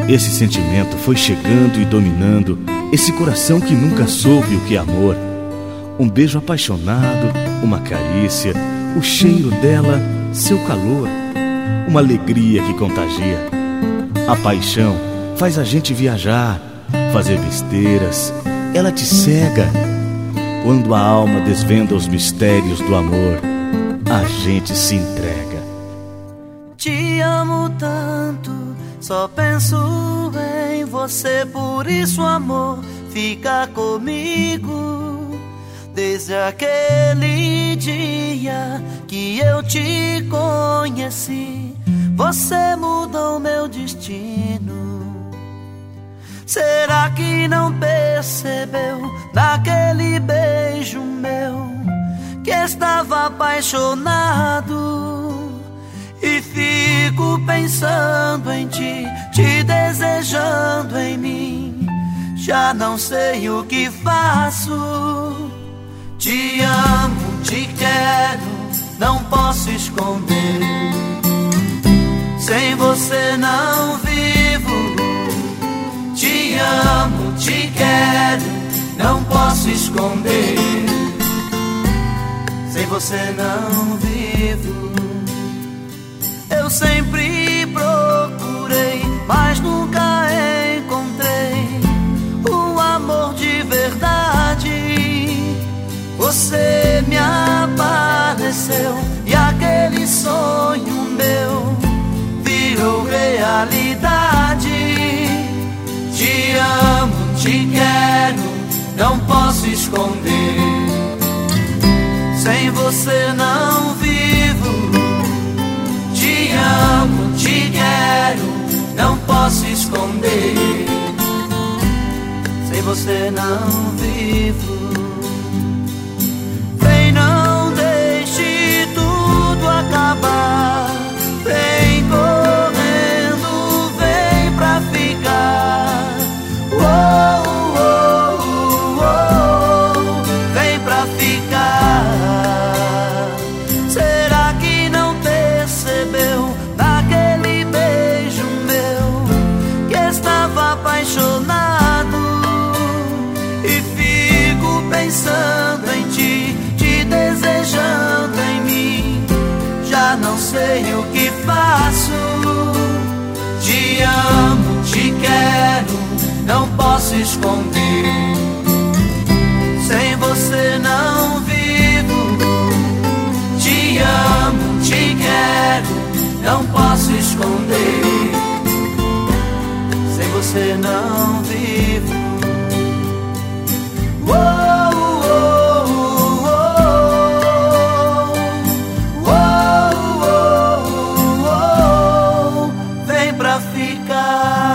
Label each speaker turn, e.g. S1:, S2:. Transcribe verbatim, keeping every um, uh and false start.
S1: Esse sentimento foi chegando e dominando esse coração que nunca soube o que é amor. Um beijo apaixonado, uma carícia, o cheiro dela, seu calor, uma alegria que contagia. A paixão faz a gente viajar, fazer besteiras, ela te cega. Quando a alma desvenda os mistérios do amor, a gente se entrega.
S2: Te amo tanto, só penso em você, por isso amor, fica comigo. Desde aquele dia que eu te conheci, você mudou meu destino. Será que não percebeu naquele beijo meu que estava apaixonado? E fico pensando em ti, te desejando em mim. Já não sei o que faço. Te amo, te quero, não posso esconder. Sem você não vivo. Te amo, te quero, não posso esconder. Sem você não vivo. Eu sempre procurei, mas nunca encontrei um amor de verdade. Você me apareceu e aquele sonho meu virou realidade. Te amo, te quero, não posso esconder. Sem você não vivo. Te amo, te quero, não posso esconder. Sem você não vivo. Vem, não deixe tudo acabar. Vem correndo, vem pra ficar. Oh, oh, oh, oh, vem pra ficar. Será que não percebeu naquele beijo meu que estava apaixonado? E fico pensando em ti, te desejando em mim. Já não sei o que faço. Te amo, te quero, não posso esconder. Sem você não vivo. Te amo, te quero, não posso esconder. Sem você não vivo. Oh, oh, oh, oh, oh, oh, oh, vem pra ficar.